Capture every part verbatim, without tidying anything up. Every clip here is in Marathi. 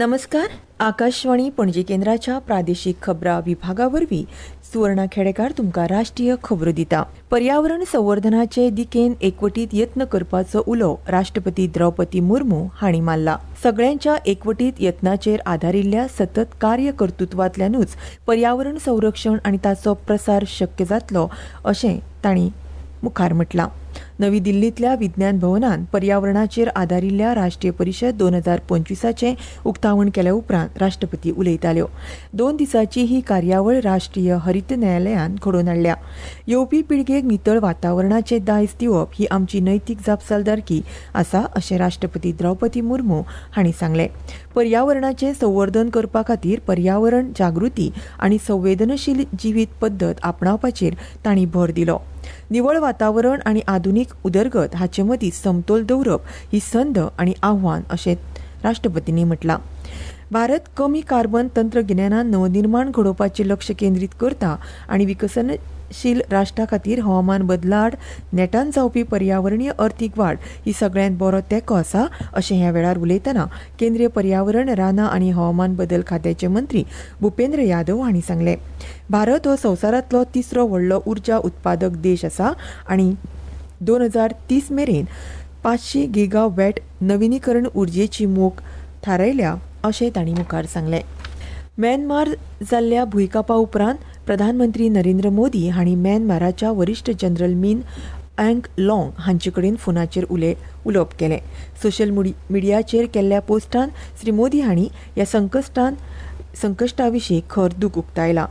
नमस्कार. आकाशवाणी पणजी केंद्राच्या प्रादेशीक खबरां विभागावरवीं सुवर्णा खेडेकार तुमकां राष्ट्रीय खबरो दिता. पर्यावरण संवर्धनाचे दिकेन एकवटीत यत्न करपाचो उलो राष्ट्रपती द्रौपदी मुर्मू हांणी मारला. सगळ्यांच्या एकवटीत यत्नाचेर आदारिल्ल्या सतत कार्य कर्तृत्वांतल्यानूच पर्यावरण संरक्षण आनी ताचो प्रसार शक्य जातलो अशें तांणी मुखार म्हटलां. नवी दिल्लींतल्या विज्ञान भवनांत पर्यावरणाचेर आदारिल्ल्या राष्ट्रीय परिशद दोन हजार पंचवीसाचें उक्तावण केल्या उपरांत राष्ट्रपती उलयताल्यो. दोन दिसांची ही कार्यावळ राष्ट्रीय हरित न्यायालयान घडोवन हाडल्या. येवपी पिळगेक नितळ वातावरणाचे दायज दिवप ही आमची नैतीक जापसालदारकी आसा अशें राष्ट्रपती द्रौपदी मुर्मू हांणी सांगलें. पर्यावरणाचें संवर्धन करपा खातीर पर्यावरण जागृती आनी संवेदनशील जिवीत पद्दत आपणावपाचेर तांणी भर दिलो. निवळ वातावरण आनी आधुनीक उदरगत हाचे मदीं समतोल दवरप ही संद आनी आव्हान अशें राष्ट्रपतींनी म्हटलां. भारत कमी कार्बन तंत्रगिन्यानान नवनिर्माण घडोवपाचेर लक्ष केंद्रीत करता आनी विकसनशील राष्ट्रा खातीर हवामान बदलाड नेटान जावपी पर्यावरणीय अर्थीक वाड ही सगळ्यांत बरो तेंको आसा अशें ह्या वेळार उलयतना केंद्रीय पर्यावरण रानां आनी हवामान बदल खात्याचे मंत्री भुपेंद्र यादव हांणी सांगलें. भारत हो संवसारांतलो तिसरो व्हडलो उर्जा उत्पादक देश आसा आनी दोन हजार तीस मेरेन पांचशी गिगा वॅट नविनीकरण उर्जेची मोख थारायल्या अशें तांणी मुखार सांगलें. म्यानमार जाल्ल्या भुंयकापा उपरांत प्रधानमंत्री नरेंद्र मोदी हांणी म्यानमाराच्या वरिश्ठ जनरल मीन अँग लाँग हांचे कडेन फोनाचेर उलय उलोवप केलें. सोशल मिडियाचेर केल्ल्या पोस्टांत श्री मोदी हांणी ह्या संकश्टान संकश्टा विशीं खर दूख उक्तायलां.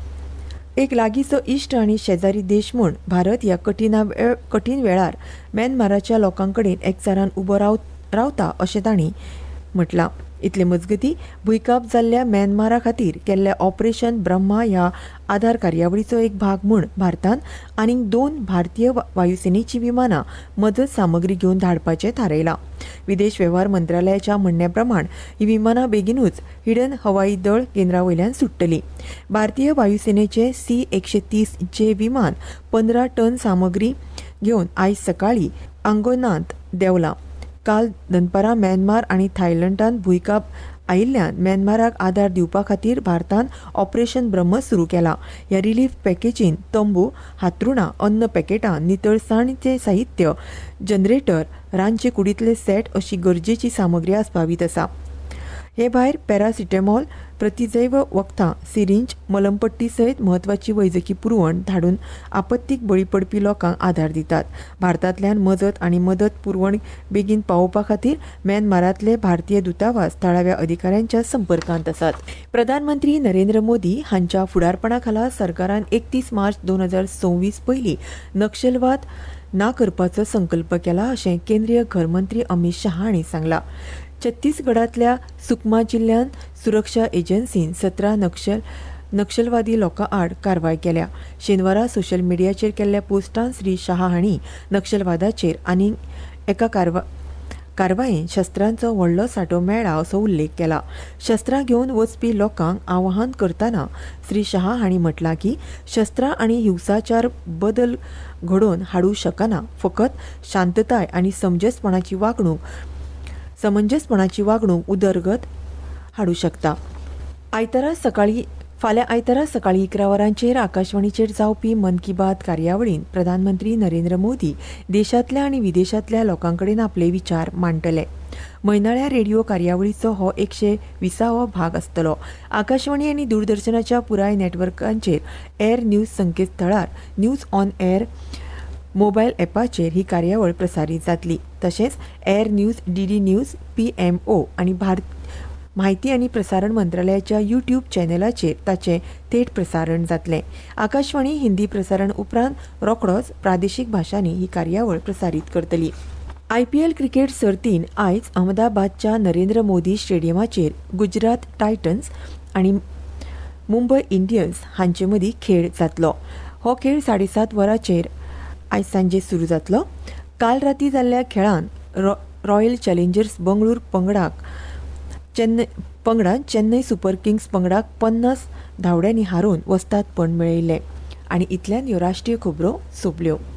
एक लागींचो इश्ट आनी शेजारी देश म्हूण भारत ह्या कठीण कठीण वेळार म्यानमाराच्या लोकां कडेन एकचारान उबो राव रावता अशें तांणी म्हटलां. इतले मजगतीं भुंयकाप जाल्ल्या म्यानमारा खातीर केल्ल्या ऑपरेशन ब्रह्मा ह्या आधार कार्यावळीचो एक भाग म्हूण भारतान आनीक दोन भारतीय वायुसेनेची विमानां मजत सामग्री घेवन धाडपाचें थारायलां. विदेश वेव्हार मंत्रालयाच्या म्हणण्या प्रमाण ही विमानां बेगीनूच हिडन हवाई दळ केंद्रा वयल्यान सुट्टलीं. भारतीय वायुसेनेचे सी एकशे तीस जे विमान पंदरा टन सामग्री घेवन आयज सकाळीं आंगोनांत देवलां. काल दनपारां म्यानमार आनी थायलंडांत भुंयकाप आयिल्ल्यान म्यानमाराक आदार दिवपा खातीर भारतान ऑपरेशन ब्रह्मस सुरू केलां. ह्या रिलीफ पॅकेजीन तंबू, हातरुणां, अन्न पॅकेटां, नितळसाणीचें साहित्य, जनरेटर, रांदचे कुडींतले सेट अशी गरजेची सामग्री आस्पावीत आसा. हे भायर पॅरासिटेमॉल, प्रतिजैव वखदां, सिरिंज, मलमपट्टी सयत म्हत्वाची वैजकी पुरवण धाडून आपत्तीक बळी पडपी लोकांक आदार दितात. भारतांतल्यान मजत आनी मदत पुरवण बेगीन पावोवपा खातीर म्यानमारांतले भारतीय दुतावास थळाव्या अधिकाऱ्यांच्या संपर्कांत आसात. प्रधानमंत्री नरेंद्र मोदी हांच्या फुडारपणा खाला सरकारान एकतीस मार्च दोन हजार सव्वीस पयलीं नक्षलवाद ना करपाचो संकल्प केला अशें केंद्रीय घरमंत्री अमित शाह हांणी सांगलां. छत्तीसगडांतल्या सुकमा जिल्ल्यांत सुरक्षा एजन्सीन सतरा नक्षल नक्षलवादी लोकां आड कारवाय केल्या. शेनवारा सोशल मिडियाचेर केल्ल्या पोस्टांत श्री शाह हांणी नक्षलवादाचेर आनीक एका कारवा कारवायेन शस्त्रांचो व्हडलो सांठो मेळ्ळा असो उल्लेख केला. शस्त्रां घेवन वचपी लोकांक आवाहन करतना श्री शाह हांणी म्हटलां की शस्त्रां आनी हिंसाचार बदल घडोवन हाडूं शकना, फकत शांतताय आनी समंजसपणाची वागणूक समंजसपणाची वागणूक उदरगत हाडूं शकता. आयतारा सकाळीं फाल्यां आयतारा सकाळीं इकरा वरांचेर आकाशवाणीचेर जावपी मन की बात कार्यावळीन प्रधानमंत्री नरेंद्र मोदी देशांतल्या आनी विदेशांतल्या लोकां कडेन आपले विचार मांडटले. म्हयनाळ्या रेडिओ कार्यावळीचो हो एकशे विसावो भाग आसतलो. आकाशवाणी आनी दूरदर्शनाच्या पुराय नेटवर्कांचेर एर न्यूज संकेतथळार न्यूज ऑन एर मोबायल ॲपाचेर ही कार्यावळ प्रसारीत जातली. तशेंच air news, DD news, PMO आनी भारत म्हायती आनी प्रसारण मंत्रालयाच्या युट्यूब चॅनलाचेर ताचें थेट प्रसारण जातलें. आकाशवाणी हिंदी प्रसारण उपरांत रोखडोच प्रादेशीक भाशांनी ही कार्यावळ प्रसारीत करतली. आयपीएल क्रिकेट सर्तीन आयज अहमदाबादच्या नरेंद्र मोदी स्टेडियमाचेर गुजरात टायटन्स आनी मुंबय इंडियन्स हांचे मदीं खेळ जातलो. हो खेळ साडेसात वरांचेर आयज सांजे सुरू जातलो. काल राती जाल्ल्या खेळांत रॉयल चॅलेंजर्स बंगळूर पंगडाक चेन्नय पंगडान चेन्नय सुपर किंग्स पंगडाक पन्नास धांवड्यांनी हारोवन वस्तादपण मेळयलें. आनी इतल्यान ह्यो राष्ट्रीय खबरो सोंपल्यो.